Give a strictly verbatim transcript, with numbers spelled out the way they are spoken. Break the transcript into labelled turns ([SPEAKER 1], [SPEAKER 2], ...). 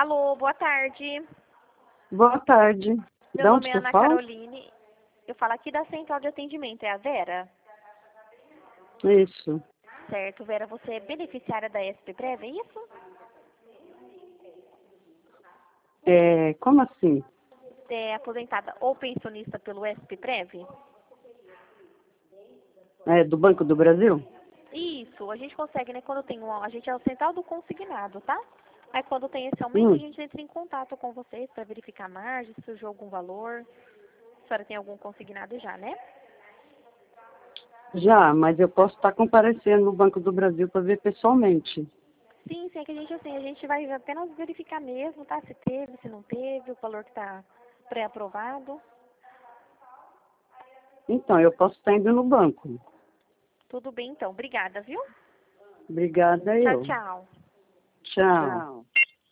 [SPEAKER 1] Alô, boa tarde.
[SPEAKER 2] Boa tarde.
[SPEAKER 1] Meu
[SPEAKER 2] De
[SPEAKER 1] nome
[SPEAKER 2] onde
[SPEAKER 1] é
[SPEAKER 2] você
[SPEAKER 1] Ana
[SPEAKER 2] fala?
[SPEAKER 1] Caroline. Eu falo aqui da central de atendimento. É a Vera?
[SPEAKER 2] Isso.
[SPEAKER 1] Certo, Vera, você é beneficiária da S P Prev, é isso?
[SPEAKER 2] É, como assim?
[SPEAKER 1] Você é aposentada ou pensionista pelo S P Prev?
[SPEAKER 2] É do Banco do Brasil?
[SPEAKER 1] Isso, a gente consegue, né? Quando tem um. A gente é o central do consignado, tá? Aí quando tem esse aumento, a
[SPEAKER 2] Hum,
[SPEAKER 1] gente entra em contato com vocês para verificar a margem, se surgiu algum valor. A senhora tem algum consignado já, né?
[SPEAKER 2] já, mas eu posso estar comparecendo no Banco do Brasil para ver pessoalmente.
[SPEAKER 1] Sim, sim, é que a gente assim, a gente vai apenas verificar mesmo, tá? Se teve, se não teve, o valor que está pré-aprovado.
[SPEAKER 2] Então, eu posso estar indo no banco.
[SPEAKER 1] Tudo bem então, obrigada, viu?
[SPEAKER 2] Obrigada
[SPEAKER 1] Tchau,
[SPEAKER 2] eu.
[SPEAKER 1] tchau.
[SPEAKER 2] Tchau.